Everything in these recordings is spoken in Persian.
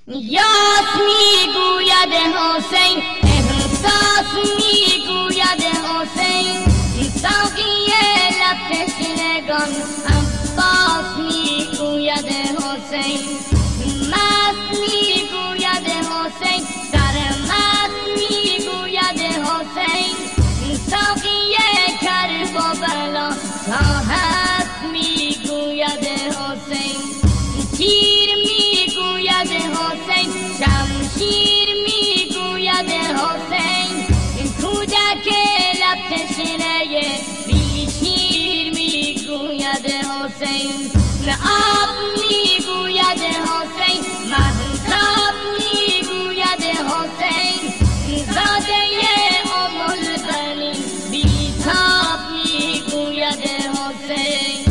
یاد میگوید حسین، احساس میگوید حسین، ساقی لب تشنگان عباس میگوید حسین، مست میگوید حسین، سرمست میگوید حسین، ساقی کربلا تا هست میگوید حسین، تیر میگوید حسین، شمشیر میگوید حسین، کودک لب تشنه بی شیر میگوید حسین، آب میگوید حسین، مهتاب میگوید حسین، زاده ام البنین بیتاب میگوید حسین.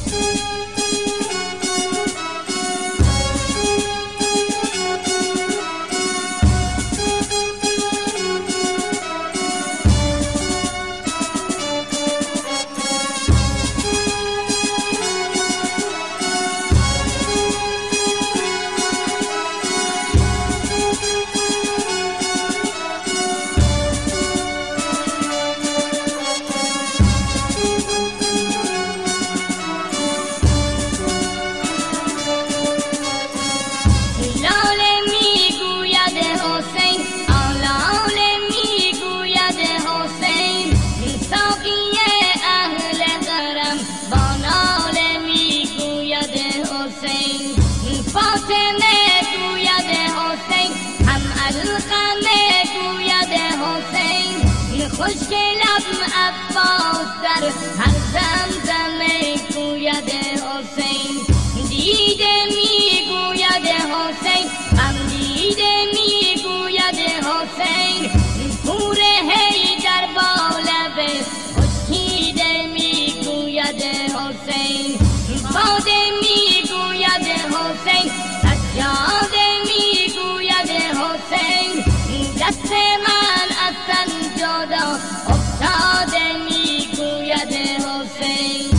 خشک لب عباس در هر زمزمه گوید حسین، دیده میگوید حسین، غم دیده میگوید حسین، پور حیدر با لب خشکیده میگوید حسین، باده میگوید حسین، سجاده میگوید حسین، دست من از تن جدا افتاده میگوید حسین.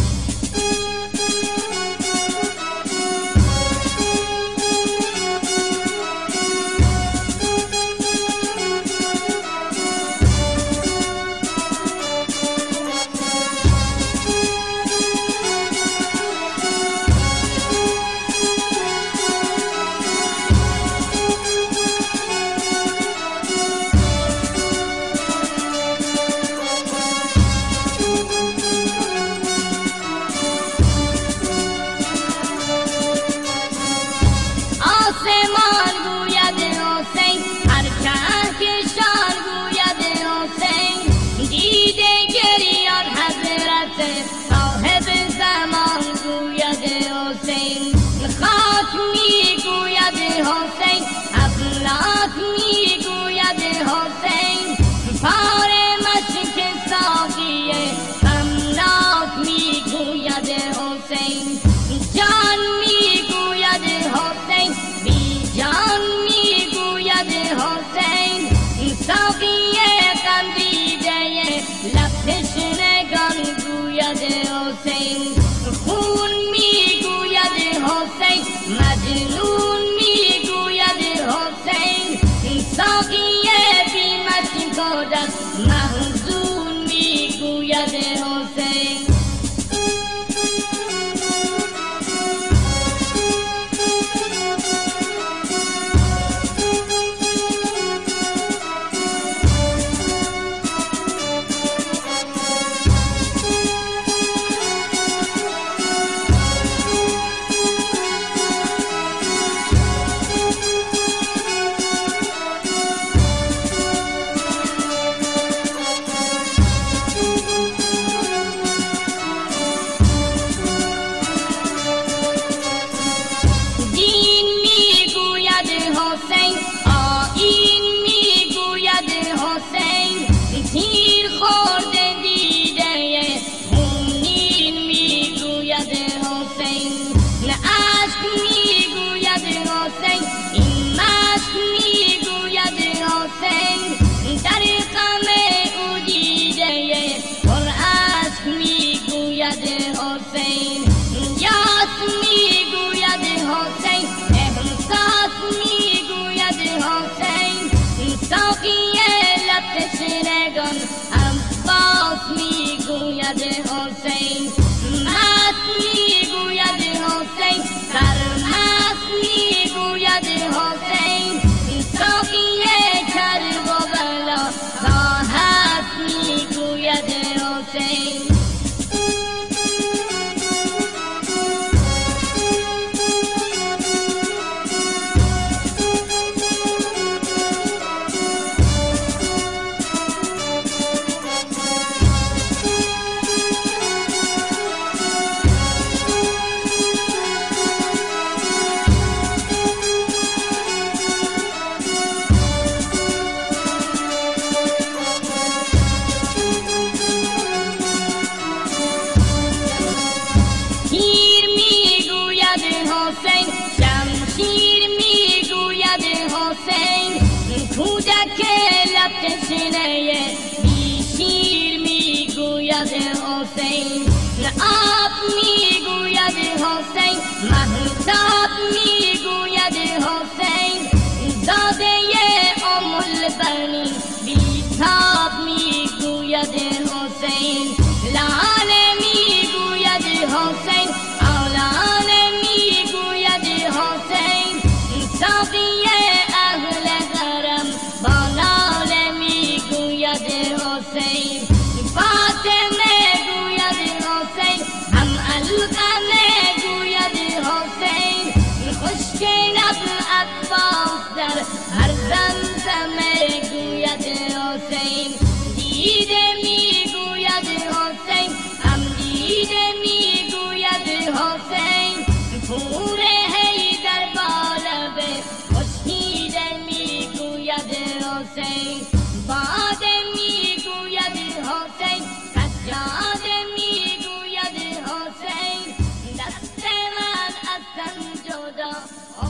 حسین کودک لب تشنه بی شیر میگوید حسین آب میگوید حسین مهتاب میگوید حسین زاده البنین بیتاب میگوید حسین لاله میگوید حسین آلاله میگوید حسین ساقی اهل حرم با لاله میگوید حسین فاطمه گوید حسین هم القمه گوید حسین خشک لب عباس در هر زمزمه گوید حسین دیده میگوید حسین هم دیده میگوید حسین پور حیدر بالبه خشکیده میگوید حسین باده میگوید حسین سجاده میگوید حسین دست من از تن جدا